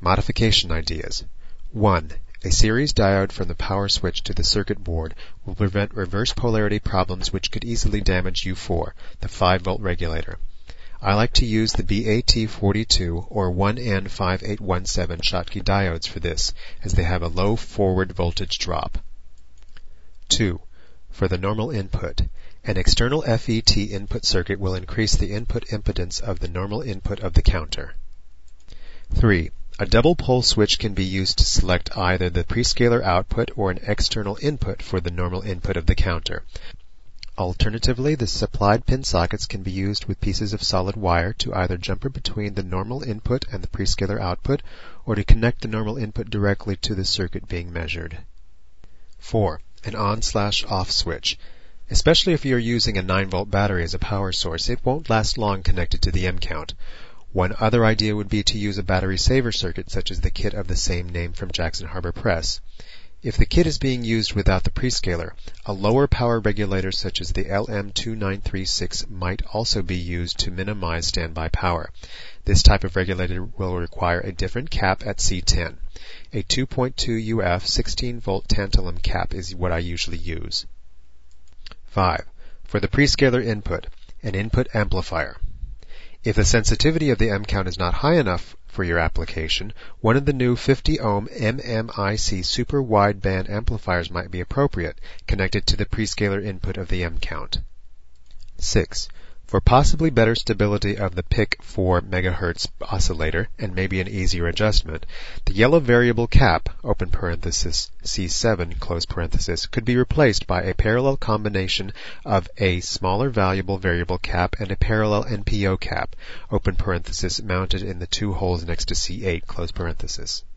Modification ideas. 1. A series diode from the power switch to the circuit board will prevent reverse polarity problems which could easily damage U4, the 5-volt regulator. I like to use the BAT42 or 1N5817 Schottky diodes for this, as they have a low forward voltage drop. 2. For the normal input, an external FET input circuit will increase the input impedance of the normal input of the counter. 3. A double pole switch can be used to select either the prescaler output or an external input for the normal input of the counter. Alternatively, the supplied pin sockets can be used with pieces of solid wire to either jumper between the normal input and the prescaler output, or to connect the normal input directly to the circuit being measured. 4. An on/off switch. Especially if you're using a 9-volt battery as a power source, it won't last long connected to the M-count. One other idea would be to use a battery saver circuit such as the kit of the same name from Jackson Harbor Press. If the kit is being used without the prescaler, a lower power regulator such as the LM2936 might also be used to minimize standby power. This type of regulator will require a different cap at C10. A 2.2 UF 16-volt tantalum cap is what I usually use. 5. For the prescaler input, an input amplifier. If the sensitivity of the M-count is not high enough for your application, one of the new 50-ohm MMIC super wideband amplifiers might be appropriate, connected to the prescaler input of the M-count. 6. For possibly better stability of the PIC 4 MHz oscillator, and maybe an easier adjustment, the yellow variable cap (open parenthesis C7 close parenthesis) could be replaced by a parallel combination of a smaller valuable variable cap and a parallel NPO cap (open parenthesis mounted in the two holes next to C8 close parenthesis).